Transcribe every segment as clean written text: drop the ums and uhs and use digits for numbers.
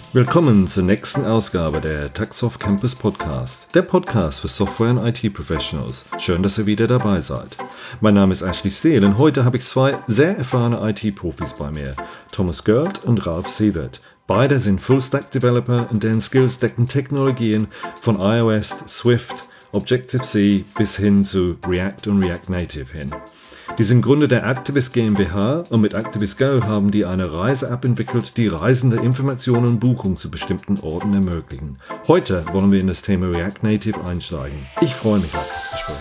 Willkommen zur nächsten Ausgabe der Taxoft Campus Podcast, der Podcast für Software- und IT-Professionals. Schön, dass ihr wieder dabei seid. Mein Name ist Ashley Steele und heute habe ich zwei sehr erfahrene IT-Profis bei mir, Thomas Görlt und Ralf Siebert. Beide sind Full-Stack-Developer und deren Skills decken Technologien von iOS, Swift, Objective-C bis hin zu React und React Native hin. Die sind Gründer der Activist GmbH und mit ActivistGo haben die eine Reise-App entwickelt, die Reisende Informationen und Buchungen zu bestimmten Orten ermöglichen. Heute wollen wir in das Thema React Native einsteigen. Ich freue mich auf das Gespräch.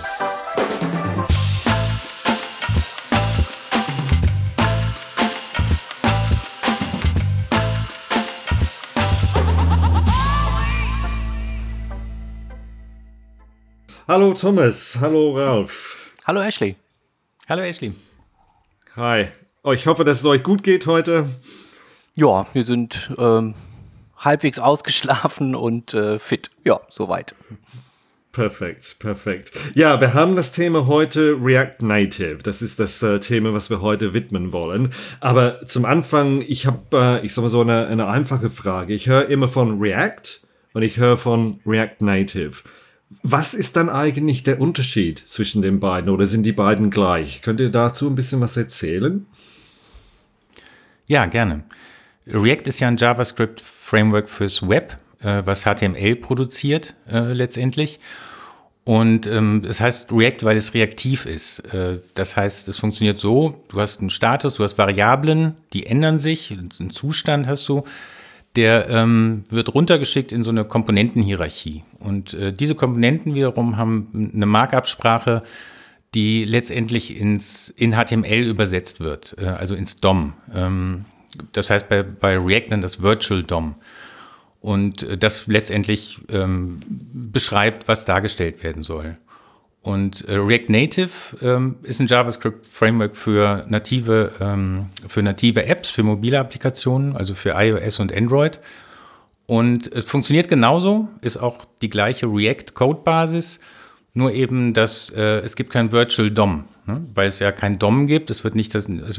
Hallo Thomas, hallo Ralf. Hallo Ashley. Hallo Ashley. Hi. Oh, ich hoffe, dass es euch gut geht heute. Ja, wir sind halbwegs ausgeschlafen und fit. Ja, soweit. Perfekt. Ja, wir haben das Thema heute React Native. Das ist das Thema, was wir heute widmen wollen. Aber zum Anfang, ich habe, ich sag mal so eine einfache Frage. Ich höre immer von React und ich höre von React Native. Was ist dann eigentlich der Unterschied zwischen den beiden oder sind die beiden gleich? Könnt ihr dazu ein bisschen was erzählen? Ja, gerne. React ist ja ein JavaScript-Framework fürs Web, was HTML produziert letztendlich. Und es heißt React, weil es reaktiv ist. Das heißt, es funktioniert so, du hast einen Status, du hast Variablen, die ändern sich, einen Zustand hast du. Der wird runtergeschickt in so eine Komponentenhierarchie. Und diese Komponenten wiederum haben eine Markup-Sprache, die letztendlich in HTML übersetzt wird, also ins DOM. Das heißt bei React dann das Virtual DOM. Und das letztendlich beschreibt, was dargestellt werden soll. Und React Native ist ein JavaScript-Framework für native Apps, für mobile Applikationen, also für iOS und Android. Und es funktioniert genauso, ist auch die gleiche React-Code-Basis, nur eben, dass es gibt kein Virtual DOM, ne? Weil es ja kein DOM gibt. Es wird nicht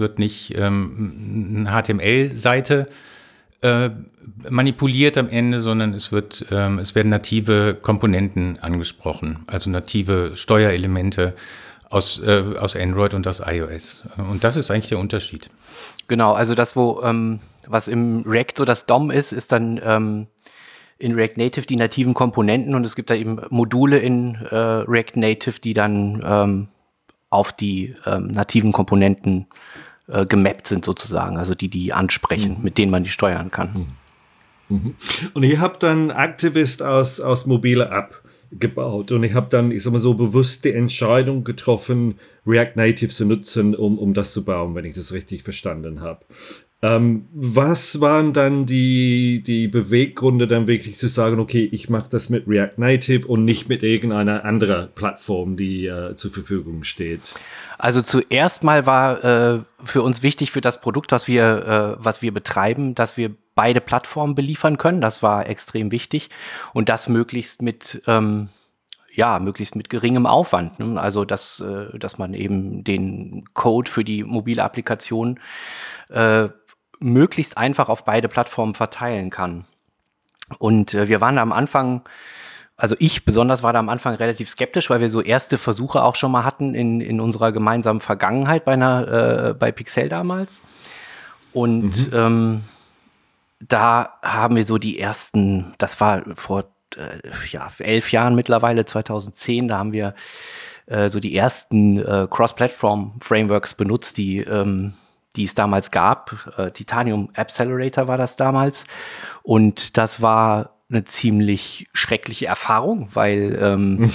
eine HTML-Seite manipuliert am Ende, sondern es werden native Komponenten angesprochen, also native Steuerelemente aus Android und aus iOS. Und das ist eigentlich der Unterschied. Genau, also das, was im React so das DOM ist dann in React Native die nativen Komponenten und es gibt da eben Module in React Native, die dann auf die nativen Komponenten gemappt sind sozusagen, also die ansprechen, mit denen man die steuern kann. Und ihr habt dann Activist aus mobile App gebaut und ich habe dann, ich sag mal so, bewusst die Entscheidung getroffen, React Native zu nutzen, um das zu bauen, wenn ich das richtig verstanden habe. Was waren dann die Beweggründe, dann wirklich zu sagen, okay, ich mache das mit React Native und nicht mit irgendeiner anderen Plattform, die zur Verfügung steht? Also zuerst mal war für uns wichtig für das Produkt, was wir betreiben, dass wir beide Plattformen beliefern können. Das war extrem wichtig und das möglichst mit geringem Aufwand. Ne? Also dass man eben den Code für die mobile Applikation möglichst einfach auf beide Plattformen verteilen kann. Und wir waren da am Anfang, also ich besonders war da am Anfang relativ skeptisch, weil wir so erste Versuche auch schon mal hatten in unserer gemeinsamen Vergangenheit bei Pixel damals. Und da haben wir so die ersten, das war vor 11 Jahren mittlerweile, 2010, da haben wir so die ersten Cross-Platform-Frameworks benutzt, die es damals gab. Titanium Accelerator war das damals. Und das war eine ziemlich schreckliche Erfahrung, weil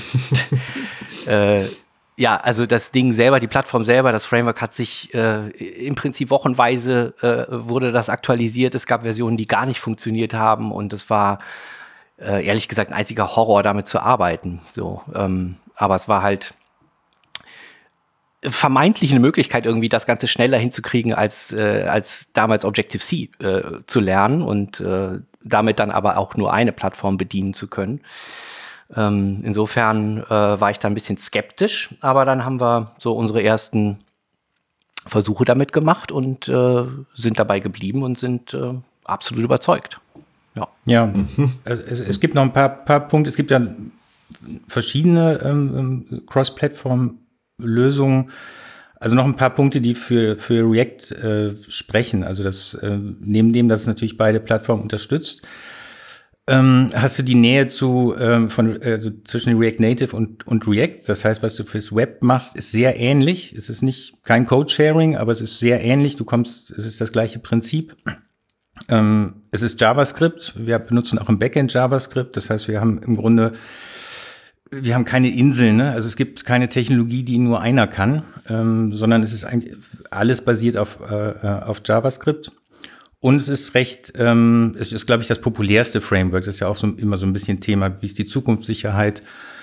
also das Ding selber, die Plattform selber, das Framework hat sich im Prinzip wochenweise wurde das aktualisiert. Es gab Versionen, die gar nicht funktioniert haben und es war ehrlich gesagt ein einziger Horror, damit zu arbeiten. So, aber es war halt vermeintlich eine Möglichkeit, irgendwie das Ganze schneller hinzukriegen, als damals Objective-C zu lernen und damit dann aber auch nur eine Plattform bedienen zu können. Insofern war ich da ein bisschen skeptisch, aber dann haben wir so unsere ersten Versuche damit gemacht und sind dabei geblieben und sind absolut überzeugt. Ja. Ja, also es gibt noch ein paar Punkte. Es gibt ja verschiedene Cross-Plattform-Lösungen. Also noch ein paar Punkte, die für React sprechen. Also das neben dem, dass es natürlich beide Plattformen unterstützt, hast du die Nähe zwischen React Native und React. Das heißt, was du fürs Web machst, ist sehr ähnlich. Es ist kein Code-Sharing, aber es ist sehr ähnlich. Es ist das gleiche Prinzip. Es ist JavaScript. Wir benutzen auch im Backend JavaScript. Das heißt, wir haben keine Inseln, ne? Also es gibt keine Technologie, die nur einer kann, sondern es ist eigentlich alles basiert auf JavaScript. Und es ist es ist, glaube ich, das populärste Framework. Das ist ja auch immer so ein bisschen Thema, wie ist die Zukunftssicherheit.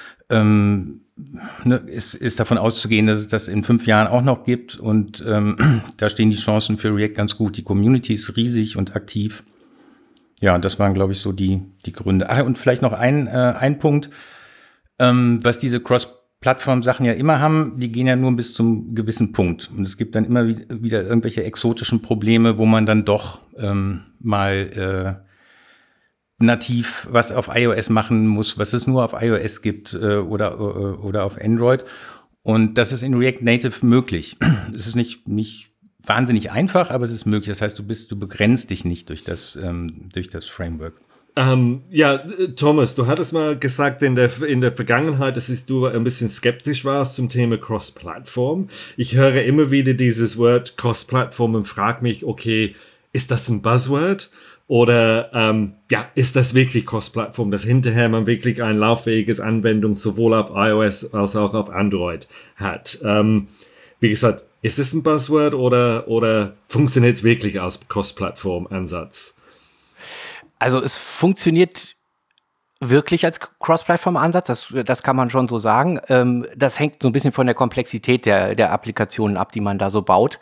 Ist davon auszugehen, dass es das in 5 Jahren auch noch gibt. Und da stehen die Chancen für React ganz gut. Die Community ist riesig und aktiv. Ja, das waren, glaube ich, so die Gründe. Und vielleicht noch ein Punkt, was diese Cross-Plattform-Sachen ja immer haben, die gehen ja nur bis zum gewissen Punkt. Und es gibt dann immer wieder irgendwelche exotischen Probleme, wo man dann doch mal nativ was auf iOS machen muss, was es nur auf iOS gibt oder auf Android. Und das ist in React Native möglich. Es ist nicht wahnsinnig einfach, aber es ist möglich. Das heißt, du begrenzt dich nicht durch das Framework. Thomas, du hattest mal gesagt in der Vergangenheit, dass du ein bisschen skeptisch warst zum Thema Cross-Plattform. Ich höre immer wieder dieses Wort Cross-Plattform und frage mich, okay, ist das ein Buzzword? Oder ist das wirklich Cross-Plattform, dass hinterher man wirklich ein lauffähiges Anwendung sowohl auf iOS als auch auf Android hat? Wie gesagt, ist es ein Buzzword oder funktioniert es wirklich als Cross-Plattform-Ansatz? Also es funktioniert wirklich als Cross-Plattform-Ansatz, das kann man schon so sagen. Das hängt so ein bisschen von der Komplexität der Applikationen ab, die man da so baut.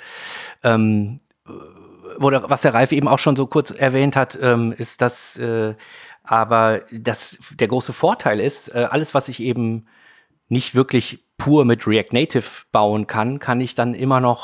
Was der Ralf eben auch schon so kurz erwähnt hat, ist, dass aber der große Vorteil ist, alles, was ich eben nicht wirklich pur mit React Native bauen kann ich mir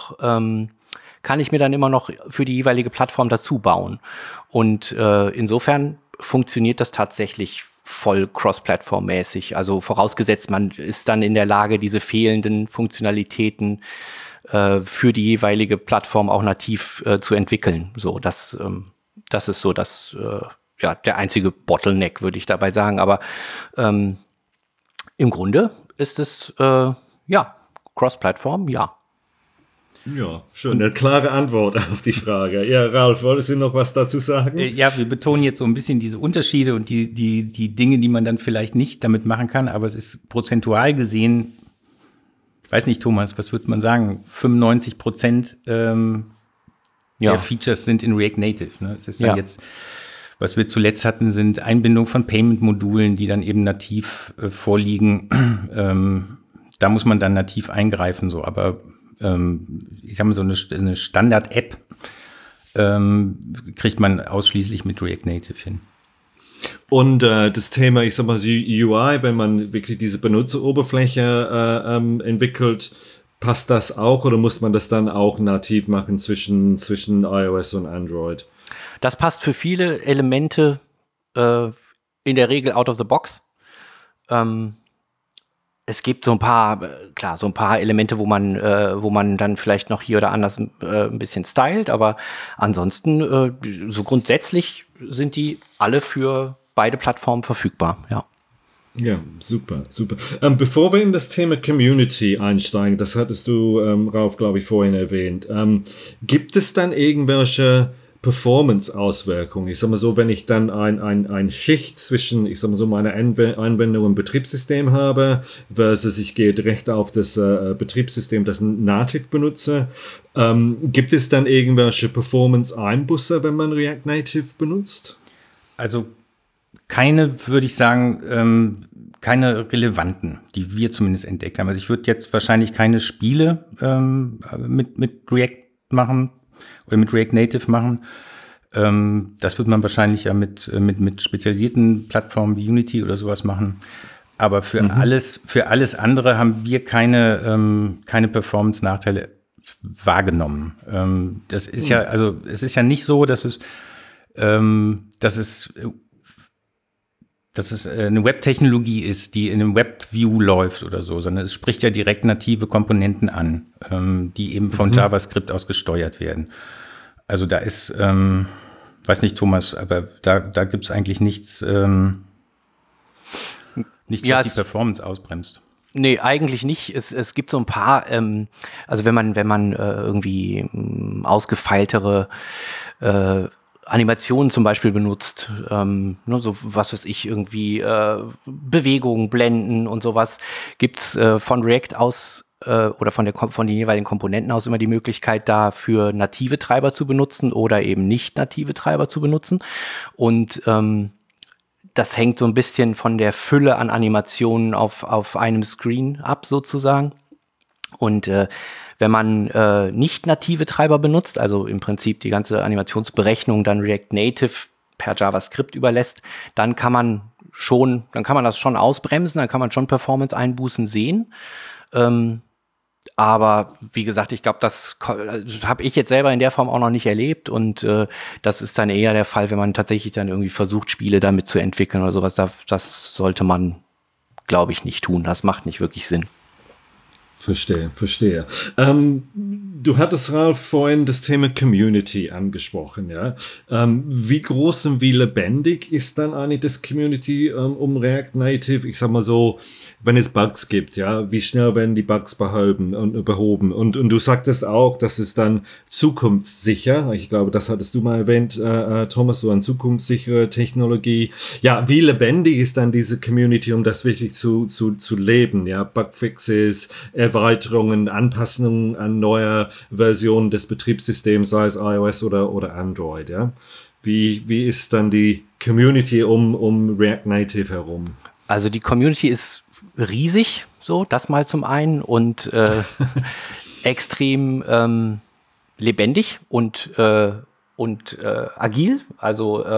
dann immer noch für die jeweilige Plattform dazu bauen. Und insofern funktioniert das tatsächlich voll cross-Plattform-mäßig. Also vorausgesetzt, man ist dann in der Lage, diese fehlenden Funktionalitäten für die jeweilige Plattform auch nativ zu entwickeln. So, das ist so der einzige Bottleneck, würde ich dabei sagen. Aber im Grunde ist es Cross-Plattform, ja. Ja, schon eine klare Antwort auf die Frage. Ja, Ralf, wolltest du noch was dazu sagen? Ja, wir betonen jetzt so ein bisschen diese Unterschiede und die Dinge, die man dann vielleicht nicht damit machen kann, aber es ist prozentual gesehen, weiß nicht, Thomas, was würde man sagen, 95% der Features sind in React Native. Ne? Es ist dann jetzt, was wir zuletzt hatten, sind Einbindung von Payment-Modulen, die dann eben nativ vorliegen. Da muss man dann nativ eingreifen, so, aber ich sag mal, so eine Standard-App kriegt man ausschließlich mit React Native hin. Und das Thema, ich sag mal, UI, wenn man wirklich diese Benutzeroberfläche entwickelt, passt das auch oder muss man das dann auch nativ machen zwischen iOS und Android? Das passt für viele Elemente in der Regel out of the box. Es gibt so ein paar Elemente, wo man dann vielleicht noch hier oder anders ein bisschen stylt, aber ansonsten so grundsätzlich sind die alle für beide Plattformen verfügbar, ja. Ja, super. Bevor wir in das Thema Community einsteigen, das hattest du, Ralf, glaube ich, vorhin erwähnt, gibt es dann irgendwelche Performance-Auswirkungen? Ich sag mal so, wenn ich dann ein Schicht zwischen, ich sag mal so, meiner Anwendung und Betriebssystem habe, versus ich gehe direkt auf das Betriebssystem, das nativ benutze, gibt es dann irgendwelche Performance-Einbuße, wenn man React Native benutzt? Also keine, würde ich sagen, keine relevanten, die wir zumindest entdeckt haben. Also ich würde jetzt wahrscheinlich keine Spiele mit React machen oder mit React Native machen. Das wird man wahrscheinlich ja mit spezialisierten Plattformen wie Unity oder sowas machen. Aber für alles andere haben wir keine Performance-Nachteile wahrgenommen. Das ist ja, also es ist ja nicht so, dass es dass es eine Web-Technologie ist, die in einem Web-View läuft oder so, sondern es spricht ja direkt native Komponenten an, die eben von JavaScript aus gesteuert werden. Also da ist, weiß nicht, Thomas, aber da gibt's eigentlich nichts, was die Performance ausbremst. Nee, eigentlich nicht. Es gibt so ein paar, also wenn man irgendwie ausgefeiltere Animationen zum Beispiel benutzt, so was weiß ich, irgendwie Bewegungen, Blenden und sowas, gibt's von React aus oder von den jeweiligen Komponenten aus immer die Möglichkeit, dafür native Treiber zu benutzen oder eben nicht native Treiber zu benutzen. Und das hängt so ein bisschen von der Fülle an Animationen auf einem Screen ab, sozusagen. Und wenn man nicht native Treiber benutzt, also im Prinzip die ganze Animationsberechnung dann React Native per JavaScript überlässt, dann kann man das schon ausbremsen, dann kann man schon Performance-Einbußen sehen. Aber wie gesagt, ich glaube, das habe ich jetzt selber in der Form auch noch nicht erlebt und das ist dann eher der Fall, wenn man tatsächlich dann irgendwie versucht, Spiele damit zu entwickeln oder sowas. Das sollte man, glaube ich, nicht tun. Das macht nicht wirklich Sinn. Verstehe. Du hattest, Ralf, vorhin das Thema Community angesprochen, ja. Wie groß und wie lebendig ist dann eigentlich das Community um React Native? Ich sag mal so, wenn es Bugs gibt, ja, wie schnell werden die Bugs behoben? Und du sagtest auch, dass es dann zukunftssicher, ich glaube, das hattest du mal erwähnt, Thomas, so eine zukunftssichere Technologie. Ja, wie lebendig ist dann diese Community, um das wirklich zu leben, ja? Bugfixes, Erweiterungen, Anpassungen an neue Versionen des Betriebssystems, sei es iOS oder Android, ja? Wie ist dann die Community um React Native herum? Also die Community ist riesig, so, das mal zum einen und extrem lebendig und agil. Also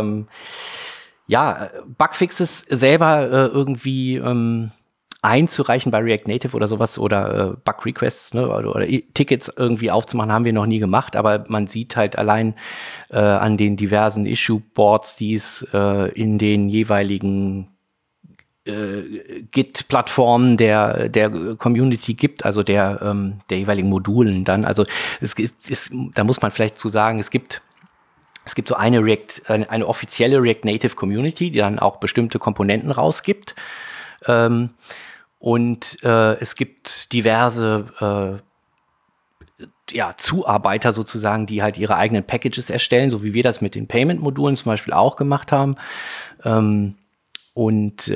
Bugfixes selber irgendwie einzureichen bei React Native oder sowas oder Bug-Requests, ne, oder Tickets irgendwie aufzumachen, haben wir noch nie gemacht, aber man sieht halt allein an den diversen Issue-Boards, die es in den jeweiligen Git-Plattformen der Community gibt, also der jeweiligen Modulen dann. Also da muss man vielleicht zu sagen, es gibt so eine offizielle React Native Community, die dann auch bestimmte Komponenten rausgibt. Und es gibt diverse Zuarbeiter sozusagen, die halt ihre eigenen Packages erstellen, so wie wir das mit den Payment-Modulen zum Beispiel auch gemacht haben. Und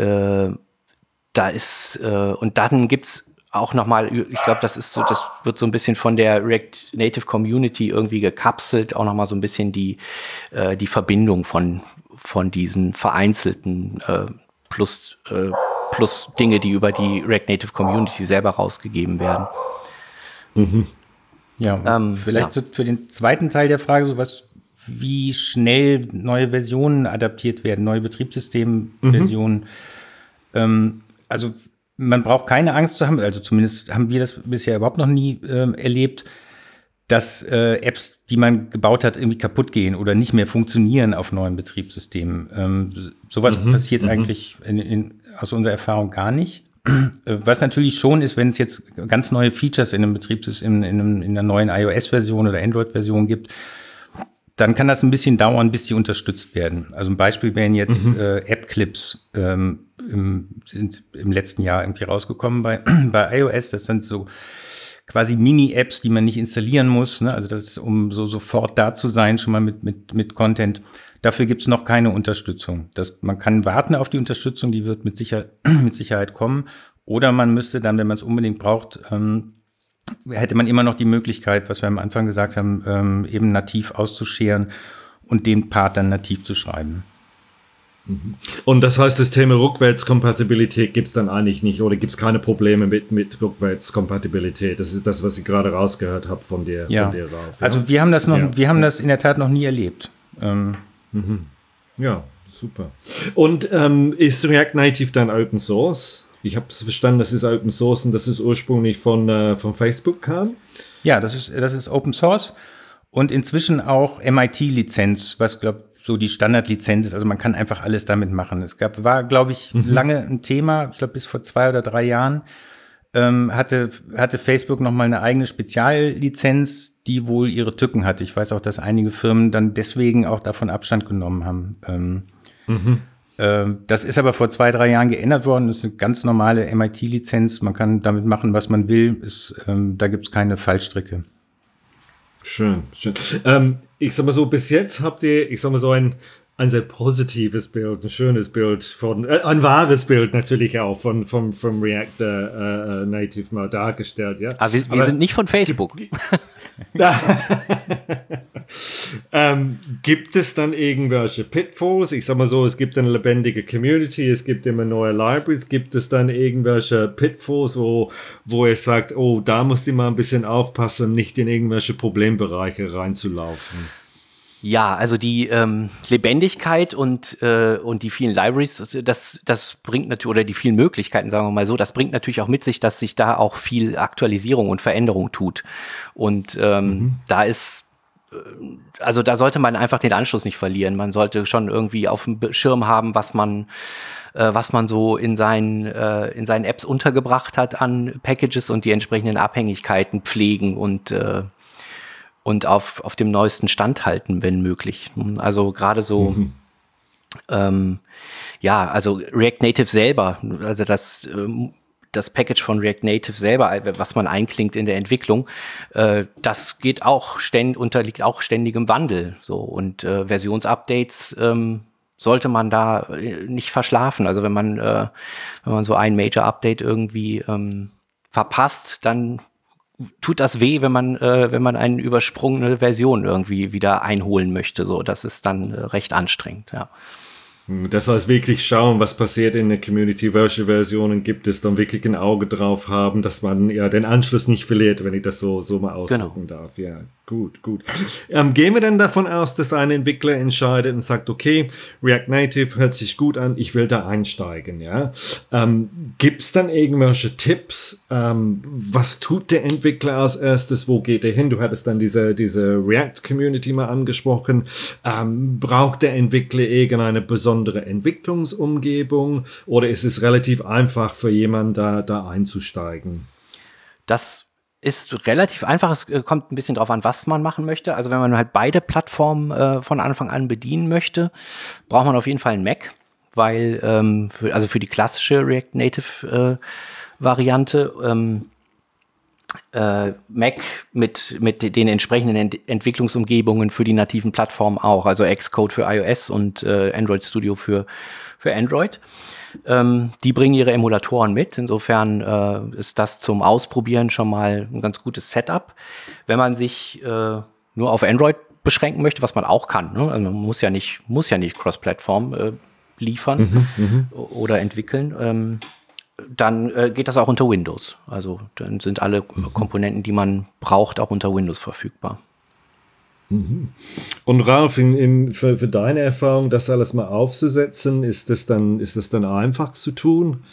dann gibt's auch nochmal, ich glaube, das wird so ein bisschen von der React Native Community irgendwie gekapselt, auch nochmal so ein bisschen die Verbindung von diesen vereinzelten plus Dinge, die über die React Native Community selber rausgegeben werden. Mhm. Ja, vielleicht so für den zweiten Teil der Frage sowas, wie schnell neue Versionen adaptiert werden, neue Betriebssystemversionen. Also man braucht keine Angst zu haben, also zumindest haben wir das bisher überhaupt noch nie erlebt, dass Apps, die man gebaut hat, irgendwie kaputt gehen oder nicht mehr funktionieren auf neuen Betriebssystemen. Sowas passiert eigentlich aus unserer Erfahrung gar nicht. Was natürlich schon ist, wenn es jetzt ganz neue Features in einem Betriebssystem, in einer neuen iOS-Version oder Android-Version gibt, dann kann das ein bisschen dauern, bis die unterstützt werden. Also ein Beispiel wären jetzt App-Clips sind im letzten Jahr irgendwie rausgekommen bei iOS. Das sind so quasi Mini-Apps, die man nicht installieren muss, ne? Also das ist, um so sofort da zu sein, schon mal mit Content. Dafür gibt's noch keine Unterstützung. Man kann warten auf die Unterstützung, die wird mit Sicherheit kommen. Oder man müsste dann, wenn man es unbedingt braucht, hätte man immer noch die Möglichkeit, was wir am Anfang gesagt haben, eben nativ auszuscheren und den Part dann nativ zu schreiben. Und das heißt, das Thema Rückwärtskompatibilität gibt es dann eigentlich nicht oder gibt es keine Probleme mit Rückwärtskompatibilität? Das ist das, was ich gerade rausgehört habe von dir, Ralf. Ja? Also wir haben das in der Tat noch nie erlebt. Ja, super. Und ist React Native dann Open Source? Ich habe es verstanden, das ist Open Source und das ist ursprünglich von Facebook kam. Ja, das ist Open Source und inzwischen auch MIT-Lizenz, was glaube so die Standardlizenz ist. Also man kann einfach alles damit machen. War, glaube ich, lange ein Thema, ich glaube bis vor 2 oder 3 Jahren, hatte Facebook nochmal eine eigene Speziallizenz, die wohl ihre Tücken hatte. Ich weiß auch, dass einige Firmen dann deswegen auch davon Abstand genommen haben. Das ist aber vor 2, 3 Jahren geändert worden. Das ist eine ganz normale MIT-Lizenz. Man kann damit machen, was man will. Da gibt es keine Fallstricke. Schön. Ich sag mal so, bis jetzt habt ihr, ich sag mal so ein sehr positives Bild, ein schönes Bild ein wahres Bild natürlich auch vom React Native mal dargestellt, ja. Aber wir sind nicht von Facebook. Gibt es dann irgendwelche Pitfalls? Ich sag mal so, es gibt eine lebendige Community, es gibt immer neue Libraries. Gibt es dann irgendwelche Pitfalls, wo ihr sagt, oh, da musst du mal ein bisschen aufpassen, nicht in irgendwelche Problembereiche reinzulaufen? Ja, also die Lebendigkeit und die vielen Libraries, das bringt natürlich, oder die vielen Möglichkeiten, sagen wir mal so, das bringt natürlich auch mit sich, dass sich da auch viel Aktualisierung und Veränderung tut. Und da ist, also da sollte man einfach den Anschluss nicht verlieren. Man sollte schon irgendwie auf dem Schirm haben, was man so in seinen Apps untergebracht hat an Packages und die entsprechenden Abhängigkeiten pflegen und auf dem neuesten Stand halten, wenn möglich. Also gerade so, also React Native selber, also das Package von React Native selber, was man einklingt in der Entwicklung, das geht auch unterliegt auch ständigem Wandel. So, und Versionsupdates sollte man da nicht verschlafen. Also wenn man so ein Major-Update irgendwie verpasst, dann tut das weh, wenn man eine übersprungene Version irgendwie wieder einholen möchte. So, das ist dann recht anstrengend, ja. Das heißt, wirklich schauen, was passiert in der Community, welche Versionen gibt es, dann wirklich ein Auge drauf haben, dass man ja den Anschluss nicht verliert, wenn ich das so mal ausdrücken darf. Ja, gut. Gehen wir dann davon aus, dass ein Entwickler entscheidet und sagt, okay, React Native hört sich gut an, ich will da einsteigen, ja. Gibt es dann irgendwelche Tipps? Was tut der Entwickler als erstes? Wo geht er hin? Du hattest dann diese React-Community mal angesprochen. Braucht der Entwickler irgendeine besondere Entwicklungsumgebung oder ist es relativ einfach für jemanden da einzusteigen? Das ist relativ einfach. Es kommt ein bisschen drauf an, was man machen möchte. Also wenn man halt beide Plattformen von Anfang an bedienen möchte, braucht man auf jeden Fall einen Mac, weil für die klassische React Native Variante Mac mit den entsprechenden Entwicklungsumgebungen für die nativen Plattformen auch, also Xcode für iOS und Android Studio für Android. Die bringen ihre Emulatoren mit, insofern ist das zum Ausprobieren schon mal ein ganz gutes Setup. Wenn man sich nur auf Android beschränken möchte, was man auch kann, ne? Also man muss ja nicht Cross-Plattform liefern oder entwickeln, dann geht das auch unter Windows. Also dann sind alle Komponenten, die man braucht, auch unter Windows verfügbar. Und Ralf, für deine Erfahrung, das alles mal aufzusetzen, ist das dann einfach zu tun?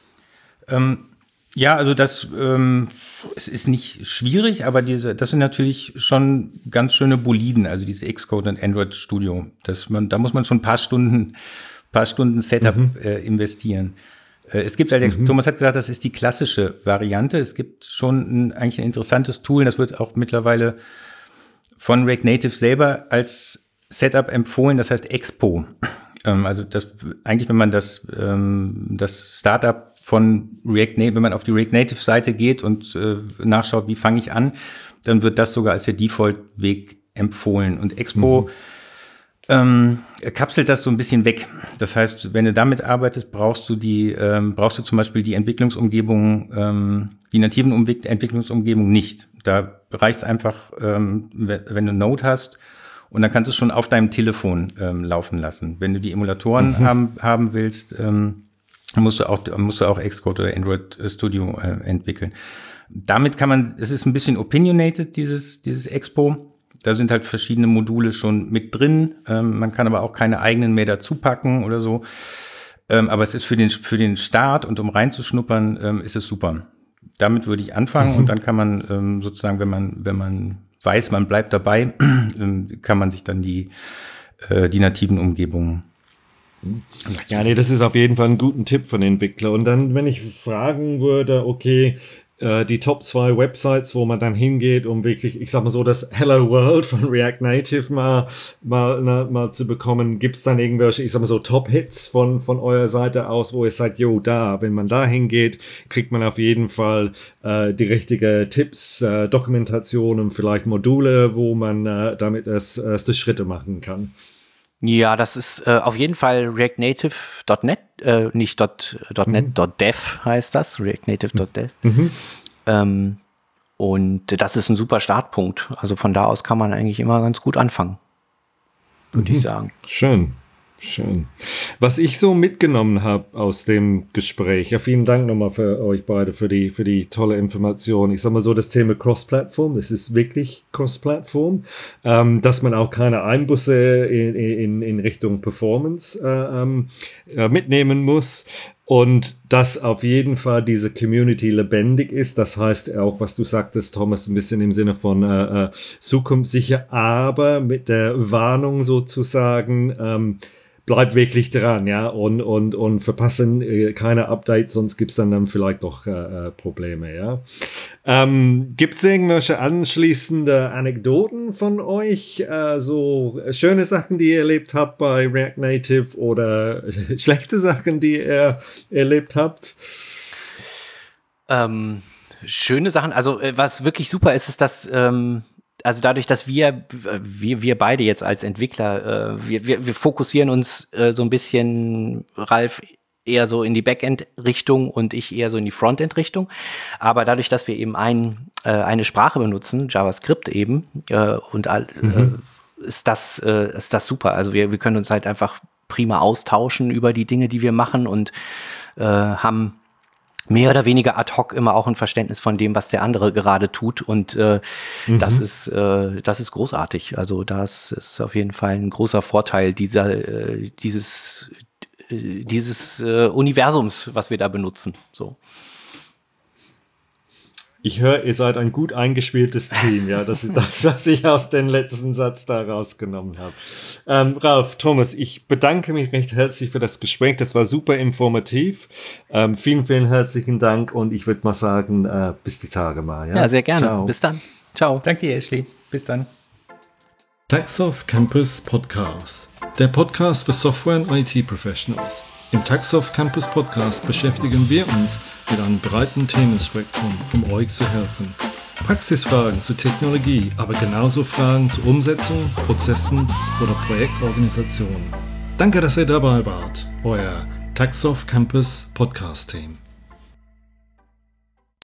Ja, also es ist nicht schwierig, aber das sind natürlich schon ganz schöne Boliden, also diese Xcode und Android Studio. Da muss man schon ein paar Stunden Setup investieren. Es gibt halt, Thomas hat gesagt, das ist die klassische Variante. Es gibt schon eigentlich ein interessantes Tool, das wird auch mittlerweile von React Native selber als Setup empfohlen, das heißt Expo. Also eigentlich, wenn man das Startup von React Native, wenn man auf die React Native Seite geht und nachschaut, wie fange ich an, dann wird das sogar als der Default-Weg empfohlen. Und Expo kapselt das so ein bisschen weg. Das heißt, wenn du damit arbeitest, brauchst du zum Beispiel die Entwicklungsumgebung, die nativen Entwicklungsumgebung nicht. Da reicht's einfach, wenn du Node hast und dann kannst du es schon auf deinem Telefon laufen lassen. Wenn du die Emulatoren haben willst, musst du auch Xcode oder Android Studio entwickeln. Damit es ist ein bisschen opinionated, dieses Expo. Da sind halt verschiedene Module schon mit drin. Man kann aber auch keine eigenen mehr dazu packen oder so. Aber es ist für den Start und um reinzuschnuppern, ist es super. Damit würde ich anfangen und dann kann man sozusagen, wenn man weiß, man bleibt dabei, kann man sich dann die die nativen Umgebungen. Ja, nee, das ist auf jeden Fall ein guter Tipp von Entwicklern. Und dann, wenn ich fragen würde, okay, die Top 2 Websites, wo man dann hingeht, um wirklich, ich sag mal so, das Hello World von React Native mal zu bekommen, gibt es dann irgendwelche, ich sag mal so, Top-Hits von eurer Seite aus, wo ihr sagt, jo, wenn man da hingeht, kriegt man auf jeden Fall die richtigen Tipps, Dokumentationen, vielleicht Module, wo man damit erste Schritte machen kann. Ja, das ist auf jeden Fall reactnative.net, nicht .net.dev heißt das, reactnative.dev. Und das ist ein super Startpunkt. Also von da aus kann man eigentlich immer ganz gut anfangen, würde ich sagen. Schön. Was ich so mitgenommen habe aus dem Gespräch, ja, vielen Dank nochmal für euch beide für die tolle Information. Ich sag mal so, das Thema Cross-Plattform, es ist wirklich Cross-Plattform, dass man auch keine Einbuße in Richtung Performance mitnehmen muss. Und dass auf jeden Fall diese Community lebendig ist. Das heißt auch, was du sagtest, Thomas, ein bisschen im Sinne von zukunftssicher, aber mit der Warnung sozusagen, bleibt wirklich dran, ja, und verpassen keine Updates, sonst gibt's dann vielleicht doch Probleme, ja. Gibt's irgendwelche anschließende Anekdoten von euch, so schöne Sachen, die ihr erlebt habt bei React Native oder schlechte Sachen, die ihr erlebt habt? Schöne Sachen, also was wirklich super ist, dass also dadurch, dass wir beide jetzt als Entwickler, wir fokussieren uns so ein bisschen, Ralf, eher so in die Backend-Richtung und ich eher so in die Frontend-Richtung. Aber dadurch, dass wir eben eine Sprache benutzen, JavaScript eben, ist das super. Also wir können uns halt einfach prima austauschen über die Dinge, die wir machen und haben mehr oder weniger ad hoc immer auch ein Verständnis von dem, was der andere gerade tut. Und das ist großartig. Also das ist auf jeden Fall ein großer Vorteil dieses Universums, was wir da benutzen. So. Ich höre, ihr seid ein gut eingespieltes Team, ja. Das ist das, was ich aus dem letzten Satz da rausgenommen habe. Ralf, Thomas, ich bedanke mich recht herzlich für das Gespräch. Das war super informativ. Vielen, vielen herzlichen Dank und ich würde mal sagen, bis die Tage mal. Ja, sehr gerne. Ciao. Bis dann. Ciao. Danke dir, Ashley. Bis dann. TaxSoft Campus Podcast. Der Podcast für Software- und IT-Professionals. Im TaxSoft Campus Podcast beschäftigen wir uns mit einem breiten Themenspektrum, um euch zu helfen. Praxisfragen zur Technologie, aber genauso Fragen zur Umsetzung, Prozessen oder Projektorganisation. Danke, dass ihr dabei wart. Euer TaxSoft Campus Podcast Team.